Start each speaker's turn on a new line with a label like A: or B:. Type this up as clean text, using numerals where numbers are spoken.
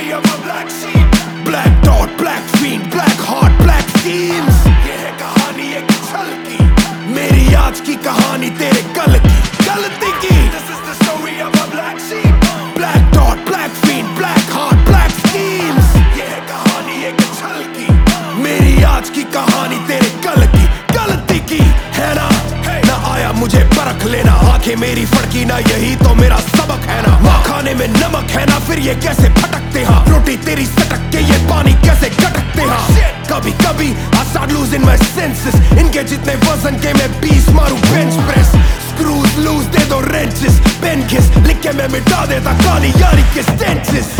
A: story of a black sheep. Black dot, black fiend, black heart, black schemes. ये है कहानी एक छल की, मेरी आज की कहानी तेरे कल की गलती की. This is the story of a black sheep. Black dot, black fiend, black heart, black schemes. ये है कहानी एक छल की, मेरी आज की कहानी तेरे कल की गलती की. है ना आया मुझे परख लेना, आंखें मेरी फड़की ना, यही तो मेरा सबक है ना. माँ खाने में नमक है ना, फिर ये कैसे फटकते हाँ. रोटी तेरी सटक के ये पानी कैसे गटकते हाँ. कभी कभी I start losing my senses. इनके जितने वजन के मैं 20 मारू बेंच प्रेस. स्क्रूज लूज दे दो रेंचेस, पेन किस लिख के मैं मिटा देता काली यारी के स्टेंचेस.